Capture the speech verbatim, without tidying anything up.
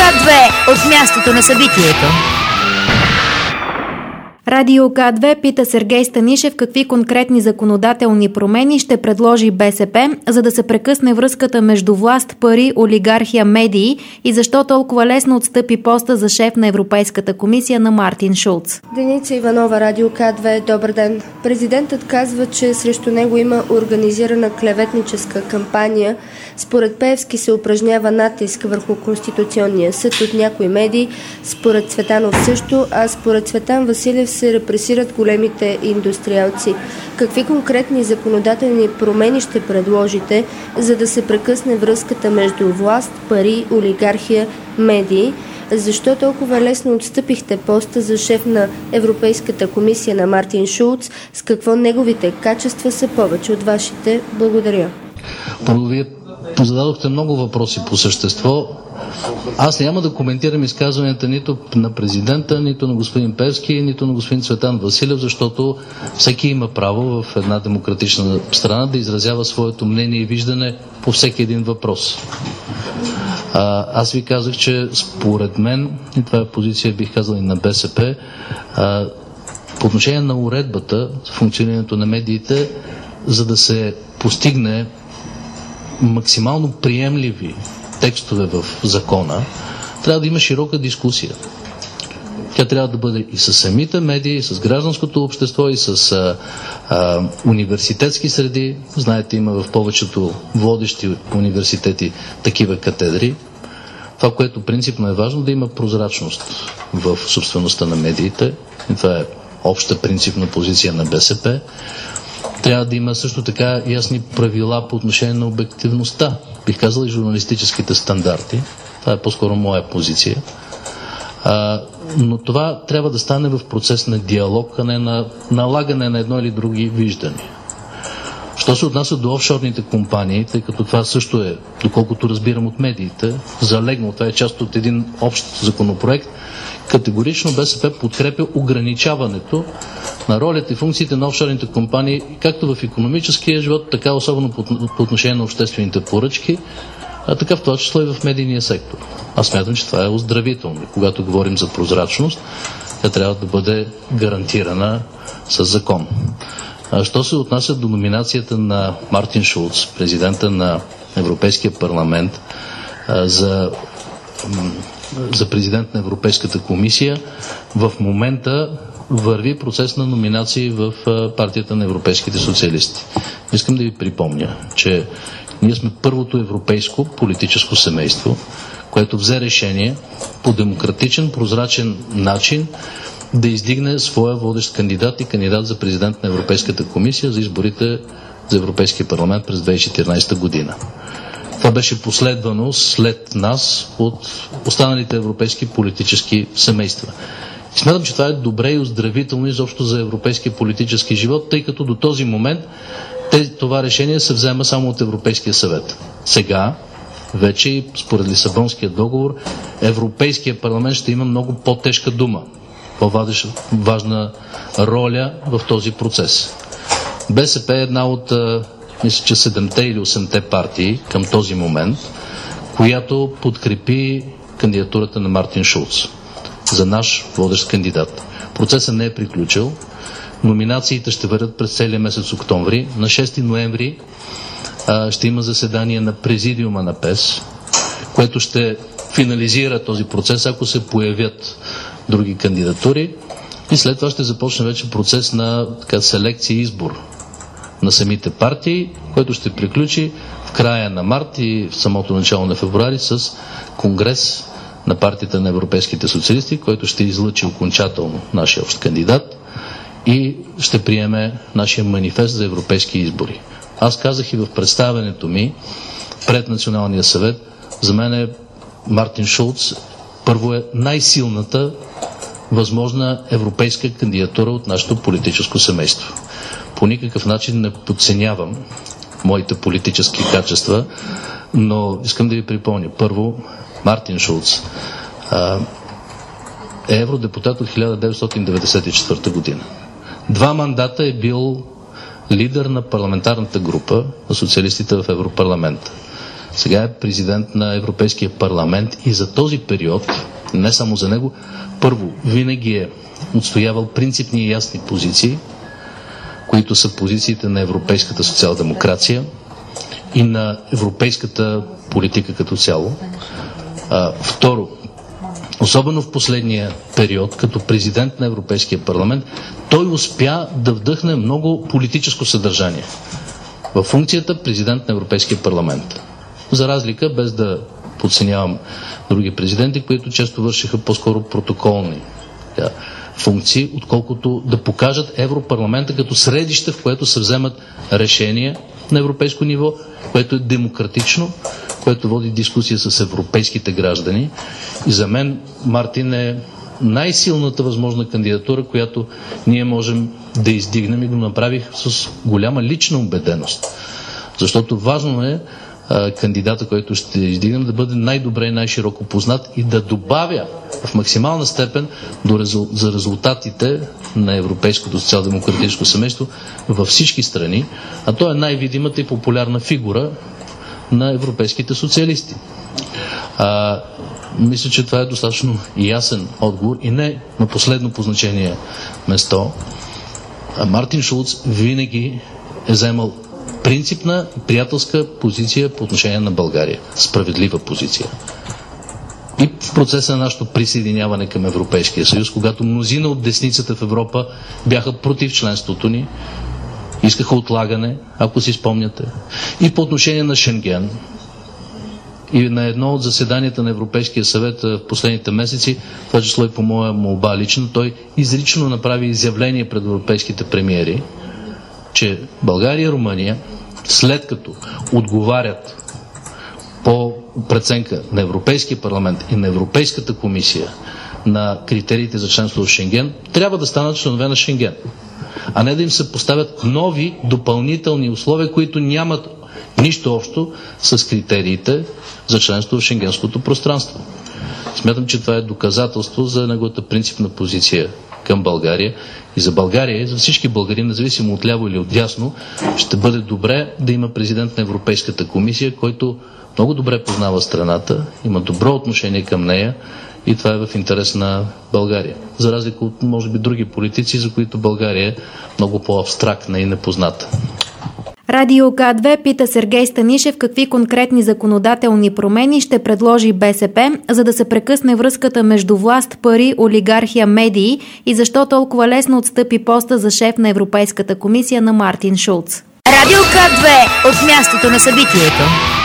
две от мястото на събитието. Радио К две пита Сергей Станишев какви конкретни законодателни промени ще предложи БСП, за да се прекъсне връзката между власт, пари, олигархия, медии и защо толкова лесно отстъпи поста за шеф на Европейската комисия на Мартин Шулц. Деница Иванова, Радио К две, добър ден. Президентът казва, че срещу него има организирана клеветническа кампания. Според Пеевски се упражнява натиск върху Конституционния съд от някои медии, според Цветанов също, а според Цветан Василев се репресират големите индустриалци. Какви конкретни законодателни промени ще предложите, за да се прекъсне връзката между власт, пари, олигархия, медии? Защо толкова лесно отстъпихте поста за шеф на Европейската комисия на Мартин Шулц? С какво неговите качества са повече от вашите? Благодаря. Първо, вие зададохте много въпроси по същество. Аз няма да коментирам изказванията нито на президента, нито на господин Пеевски, нито на господин Цветан Василев, защото всеки има право в една демократична страна да изразява своето мнение и виждане по всеки един въпрос. А, аз ви казах, че според мен, и това е позиция, бих казал и на БСП, а, по отношение на уредбата, функционирането на медиите, за да се постигне максимално приемливи текстове в закона, трябва да има широка дискусия. Тя трябва да бъде и с самите медии, и с гражданското общество, и с а, а, университетски среди. Знаете, има в повечето водещи университети такива катедри. Това, което принципно е важно, да има прозрачност в собствеността на медиите. И това е обща принципна позиция на БСП. Трябва да има също така ясни правила по отношение на обективността. Бих казал и журналистическите стандарти. Това е по-скоро моя позиция. А, но това трябва да стане в процес на диалог, а не на налагане на едно или други виждания. Що се отнася до офшорните компании, тъй като това също е, доколкото разбирам от медиите, залегнало, това е част от един общ законопроект, категорично БСП подкрепя ограничаването на ролята и функциите на офшорните компании, както в икономическия живот, така особено по, по отношение на обществените поръчки, а така в това число и в медийния сектор. Аз смятам, че това е оздравително. Когато говорим за прозрачност, тя трябва да бъде гарантирана с закон. А що се отнася до номинацията на Мартин Шулц, президента на Европейския парламент, за, за президент на Европейската комисия, в момента върви процес на номинации в партията на европейските социалисти. Искам да ви припомня, че ние сме първото европейско политическо семейство, което взе решение по демократичен, прозрачен начин да издигне своя водещ кандидат и кандидат за президент на Европейската комисия за изборите за Европейския парламент през две хиляди и четиринадесета година. Това беше последвано след нас от останалите европейски политически семейства. И смятам, че това е добре и оздравително изобщо за европейския политически живот, тъй като до този момент това решение се взема само от Европейския съвет. Сега, вече и според Лисабонския договор, Европейския парламент ще има много по-тежка дума, по-важна роля в този процес. БСП е една от, мисля, че седемте или осемте партии към този момент, която подкрепи кандидатурата на Мартин Шулц за наш водещ кандидат. Процесът не е приключил. Номинациите ще вървят през целия месец октомври. На шести ноември а, ще има заседание на президиума на ПЕС, което ще финализира този процес, ако се появят други кандидатури. И след това ще започне вече процес на така, селекция и избор на самите партии, който ще приключи в края на март и в самото начало на февруари с конгрес на партията на европейските социалисти, който ще излъчи окончателно нашия общ кандидат и ще приеме нашия манифест за европейски избори. Аз казах и в представянето ми пред Националния съвет, за мен е Мартин Шулц първо е най-силната възможна европейска кандидатура от нашето политическо семейство. По никакъв начин не подценявам моите политически качества, но искам да ви припомня. Първо, Мартин Шулц а, е евродепутат от хиляда деветстотин деветдесет и четвърта година. Два мандата е бил лидер на парламентарната група на социалистите в Европарламента. Сега е президент на Европейския парламент и за този период, не само за него, първо, винаги е отстоявал принципни и ясни позиции, които са позициите на европейската социал-демокрация и на европейската политика като цяло. А, второ, особено в последния период, като президент на Европейския парламент, той успя да вдъхне много политическо съдържание във функцията президент на Европейския парламент. За разлика, без да подценявам други президенти, които често вършиха по-скоро протоколни да, функции, отколкото да покажат Европарламента като средище, в което се вземат решения на европейско ниво, което е демократично, което води дискусия с европейските граждани. И за мен Мартин е най-силната възможна кандидатура, която ние можем да издигнем, и го направих с голяма лична убеденост. Защото важно е а, кандидата, който ще издигнем, да бъде най-добре и най-широко познат и да добавя в максимална степен до резул... за резултатите на европейското социал-демократическо семейство във всички страни, а то е най-видимата и популярна фигура на европейските социалисти. А, мисля, че това е достатъчно ясен отговор и не на последно по значение место. А Мартин Шулц винаги е заемал принципна и приятелска позиция по отношение на България. Справедлива позиция. И в процеса на нашето присъединяване към Европейския съюз, когато мнозина от десницата в Европа бяха против членството ни, искаха отлагане, ако си спомняте. И по отношение на Шенген, и на едно от заседанията на Европейския съвет в последните месеци, това число и по моя молба лично, той изрично направи изявление пред европейските премиери, че България и Румъния, след като отговарят по преценка на Европейския парламент и на Европейската комисия на критериите за членство в Шенген, трябва да станат членове на Шенген, а не да им се поставят нови допълнителни условия, които нямат нищо общо с критериите за членство в шенгенското пространство. Смятам, че това е доказателство за неговата принципна позиция към България и за България, и за всички българи, независимо от ляво или от дясно, ще бъде добре да има президент на Европейската комисия, който много добре познава страната, има добро отношение към нея и това е в интерес на България. За разлика от, може би, други политици, за които България е много по-абстрактна и непозната. Радио К две пита Сергей Станишев какви конкретни законодателни промени ще предложи БСП, за да се прекъсне връзката между власт, пари, олигархия, медии и защо толкова лесно отстъпи поста за шеф на Европейската комисия на Мартин Шулц. Радио К две от мястото на събитието.